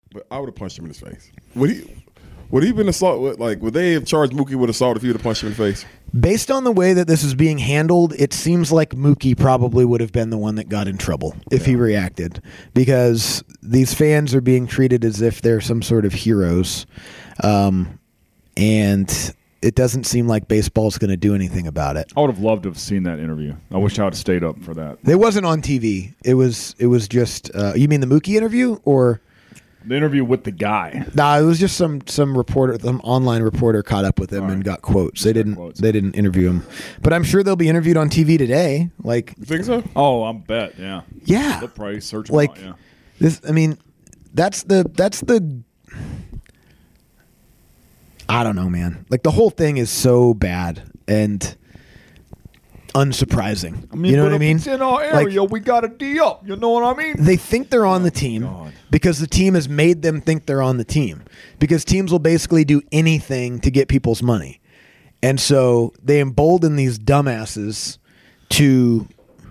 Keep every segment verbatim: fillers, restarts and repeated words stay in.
But I would have punched him in his face. Would he? Would he been assault? Like, would they have charged Mookie with assault if he would have punched him in the face? Based on the way that this is being handled, it seems like Mookie probably would have been the one that got in trouble if yeah. he reacted, because these fans are being treated as if they're some sort of heroes, um, and it doesn't seem like baseball's going to do anything about it. I would have loved to have seen that interview. I wish I would have stayed up for that. It wasn't on T V. It was. It was just. Uh, you mean the Mookie interview or? The interview with the guy. Nah, it was just some some reporter, some online reporter caught up with him right. and got quotes. They didn't quotes. they didn't interview him, but I'm sure they'll be interviewed on T V today. Like, you think so? Oh, I'm bet. Yeah. Yeah. They'll probably search them like out, yeah. this. I mean, that's the that's the. I don't know, man. Like the whole thing is so bad and unsurprising. I mean, you know what I mean? It's in our area, like, we got to D up. You know what I mean? They think they're on oh, the team God. because the team has made them think they're on the team. Because teams will basically do anything to get people's money. And so they embolden these dumbasses to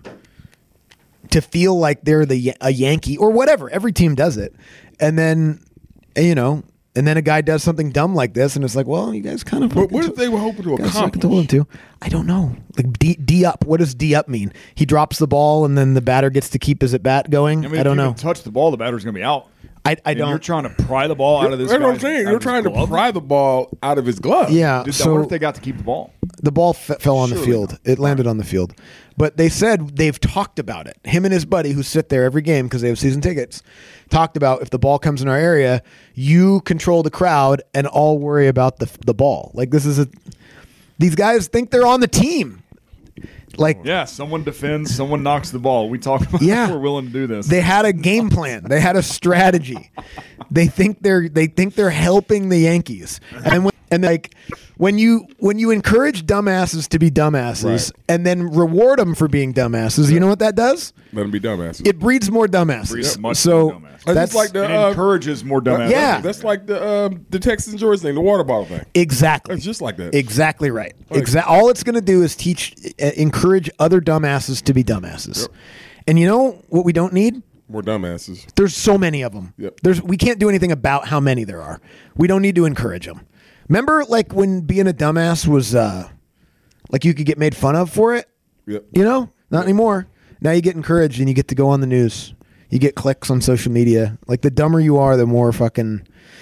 to feel like they're the a Yankee or whatever. Every team does it. And then, you know, and then a guy does something dumb like this, and it's like, well, you guys kind of. But what if they were hoping to accomplish? Told him to. I don't know. Like D, D up. What does D up mean? He drops the ball, and then the batter gets to keep his at bat going. I, mean, I don't if you know. Touch the ball, the batter's going to be out. I, I don't. You're trying to pry the ball out of this. That's what I'm saying. You're trying to pry the ball out of his glove. Yeah. Did, so what if they got to keep the ball? The ball f- fell on Surely the field. not. It landed on the field. But they said they've talked about it. Him and his buddy, who sit there every game because they have season tickets, talked about if the ball comes in our area, you control the crowd and I'll worry about the the ball. Like this is a. These guys think they're on the team. Like yeah, someone defends, someone knocks the ball. We talk about yeah, if we're willing to do this. They had a game plan. They had a strategy. They think they're they think they're helping the Yankees. And when, and like when you when you encourage dumbasses to be dumbasses right. and then reward them for being dumbasses, yeah. you know what that does? Let them be dumbasses. It breeds more dumbasses. Breeds much so more dumbasses. That's that's like the it uh, encourages more dumbasses. Yeah. That's like the um, the Texas and Georgia thing, the water bottle thing. exactly. It's just like that. Exactly right. Like, Exa- all it's going to do is teach, uh, encourage other dumbasses to be dumbasses. Yep. And you know what we don't need? More dumbasses. There's so many of them. Yep. There's we can't do anything about how many there are. We don't need to encourage them. Remember, like when being a dumbass was uh, like you could get made fun of for it. Yep. You know, not Yep. anymore. Now you get encouraged and you get to go on the news. You get clicks on social media. Like the dumber you are, the more fucking.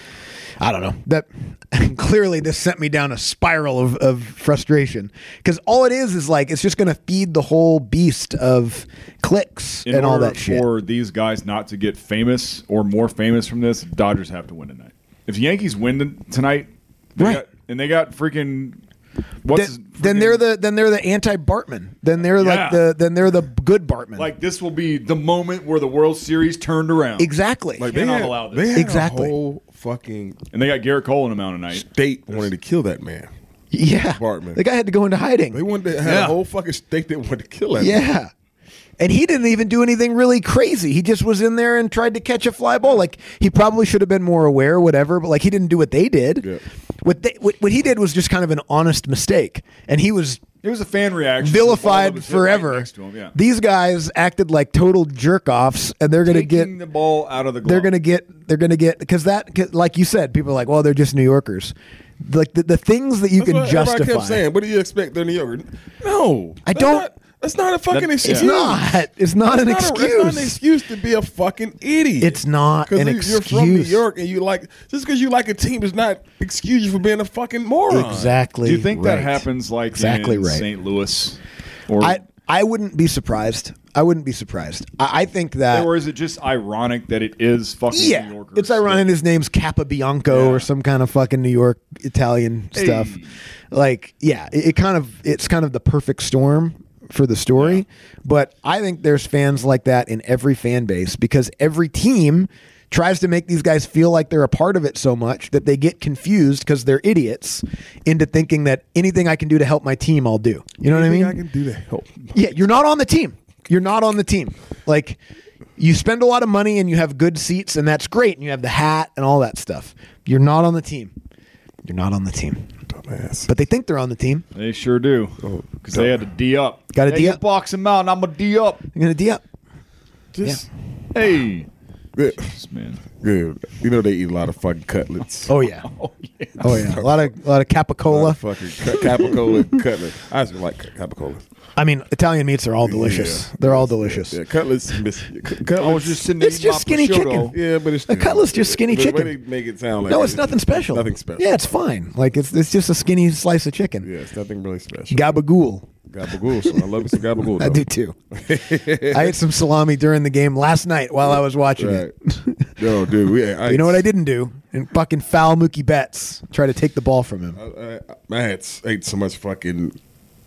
I don't know. That clearly this sent me down a spiral of, of frustration because all it is is like it's just going to feed the whole beast of clicks In and all order that shit. For these guys not to get famous or more famous from this, Dodgers have to win tonight. If the Yankees win tonight, they Right. got, and they got freaking what's Then, his then freaking- they're the then they're the anti Bartman. Then they're Yeah. like the then they're the good Bartman. like this will be the moment where the World Series turned around. exactly. Like Cannot they had, allow this. They had Exactly. a whole fucking And they got Garrett Cole in the mound tonight. state wanted to kill that man. yeah. Bartman. The guy had to go into hiding. They wanted to have Yeah. a whole fucking state that wanted to kill that man. Yeah. And he didn't even do anything really crazy. He just was in there and tried to catch a fly ball. Like he probably should have been more aware, whatever. But like he didn't do what they did. Yeah. What they what, what he did was just kind of an honest mistake, and he was It was a fan reaction. vilified The ball was hit right forever. next to him, yeah. These guys acted like total jerk offs, and they're gonna get Taking the ball out of the glove. they're gonna get they're gonna get because that 'cause like you said, people are like, well, they're just New Yorkers. Like the, the things that you That's can what everybody justify. kept saying. What do you expect? They're New Yorker. No, I that's don't- Not, that's not a fucking That- excuse. It's not. It's not an That's not a- excuse. It's not an excuse to be a fucking idiot. It's not an Because you're from New excuse. York and you like just because you like a team does not excuse you for being a fucking moron. Exactly. Do you think right. that happens like Exactly in right. Saint Louis? Or, I I wouldn't be surprised. I wouldn't be surprised. I, I think that. or is it just ironic that it is fucking Yeah, New Yorkers? it's ironic. His name's Capabianco Yeah. or some kind of fucking New York Italian Hey. stuff. Like, yeah, it, it kind of it's kind of the perfect storm for the story. Yeah. But I think there's fans like that in every fan base because every team tries to make these guys feel like they're a part of it so much that they get confused because they're idiots into thinking that anything I can do to help my team, I'll do. You know what I mean? Anything I can do to help. Yeah, you're not on the team. You're not on the team. Like, you spend a lot of money and you have good seats, and that's great, and you have the hat and all that stuff. You're not on the team. You're not on the team. Dumbass. But they think they're on the team. They sure do. Oh, Because they had to D up. Gotta hey, D you up. box him out, and I'm going to D up. They're going to D up. Just Hey. Yeah. Jesus, man. Good. You know they eat a lot of fucking cutlets. Oh yeah. Oh yeah. Oh yeah. A lot of a lot of A lot capicola. of fucking cu- capicola and cutlets. I just like capicolas. I mean, Italian meats are all delicious. Yeah. They're all delicious. Yeah, cutlets. Miss, cutlets. I was just sitting there It's eating just my skinny prosciutto. chicken. Yeah, but it's A cutlet's just skinny the chicken. way they make it sound like No, it's nothing special. Nothing special. Yeah, it's fine. Like it's it's just a skinny slice of chicken. Yeah, it's nothing really special. Gabagool. Gabagool. So I love me some gabagool. I though. do too. I ate some salami during the game last night while I was watching Right. it. Yo, dude, we. I, You know what I didn't do? And fucking foul Mookie Betts try to take the ball from him. I, I, I had s- ate so much fucking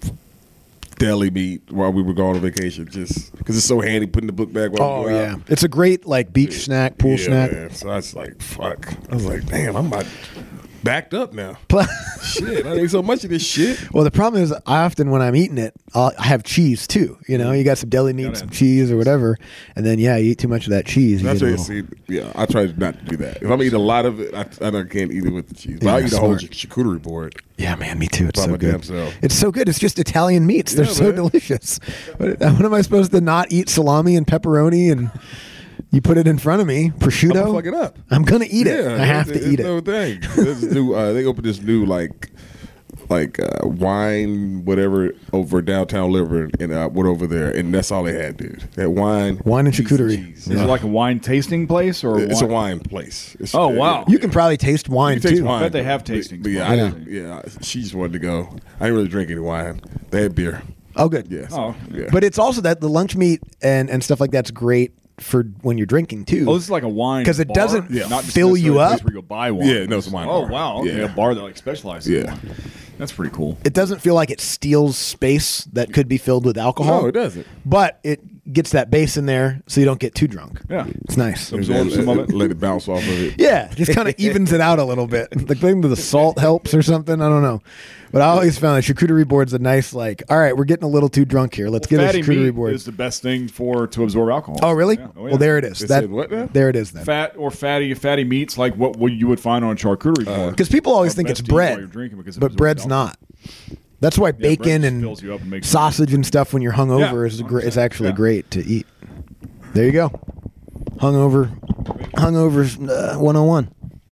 deli meat while we were going on vacation, just because it's so handy putting the book bag. While Oh we go yeah, out. it's a great like beach snack, pool Yeah, snack. man. So I was like, fuck. I was like, damn, I'm about backed up now. Pl- Shit, I ate so much of this shit. Well, the problem is, I often when I'm eating it, I'll, I have cheese too. You know, you got some deli meat, Gotta some have cheese or whatever, and then yeah, you eat too much of that cheese. You That's get a what little- see. Yeah, I try not to do that. If I'm eating a lot of it, I, I don't- can't eat it with the cheese. But Yeah, I eat a whole smart. charcuterie board. Yeah, man, me too. It's By so my good. damn self. It's so good. It's just Italian meats. They're Yeah, so man. delicious. What, what am I supposed to not eat salami and pepperoni and you put it in front of me, I'm prosciutto? gonna fuck it up. I'm gonna eat it. Yeah, I have it's- to eat it's no it. thing. There's this new. Uh, they opened this new like, like uh, wine whatever over downtown Liver, and I went over there, and that's all they had, dude. That wine, Wine and cheese charcuterie. cheese. Is it like a wine tasting place or It's a wine? wine place. It's, Oh, wow. You can probably taste wine You can taste too. wine. I bet they have but- tastings. But yeah, I I know. didn't, yeah, she just wanted to go. I didn't really drink any wine. They had beer. Oh, good. Yes. Oh. yeah. But it's also that the lunch meat and, and stuff like that's great for when you're drinking too. Oh, this is like a wine 'Cause it bar? doesn't Yeah. Not just fill you necessarily a place up. Where you go buy one. Yeah, no, it's a wine Oh bar. wow, okay, Yeah. a bar that like specializes. in Yeah. wine. That's pretty cool. It doesn't feel like it steals space that could be filled with alcohol. No, it doesn't. But it gets that base in there so you don't get too drunk. Yeah. It's nice. Absorb let, some of it. let it bounce off of it. Yeah, just kind of evens it out a little bit. The thing with the salt helps or something. I don't know. But I always found that charcuterie board's a nice, like, all right, we're getting a little too drunk here. Let's get a Fatty charcuterie meat board. is the best thing for to absorb alcohol. Oh, really? Yeah. Oh, yeah. Well, there it is. They That, said what now? there it is then. Fat or fatty fatty meats like what, what you would find on a charcuterie board. Because people always Are think best it's to eat while bread, you're drinking because it but absorbs bread's alcohol. not. That's why bread bacon just and fills you up and makes you- sausage and stuff when you're hungover Yeah, is gr- is one hundred percent. actually Yeah. great to eat. There you go. Hungover, hungover uh, one oh one.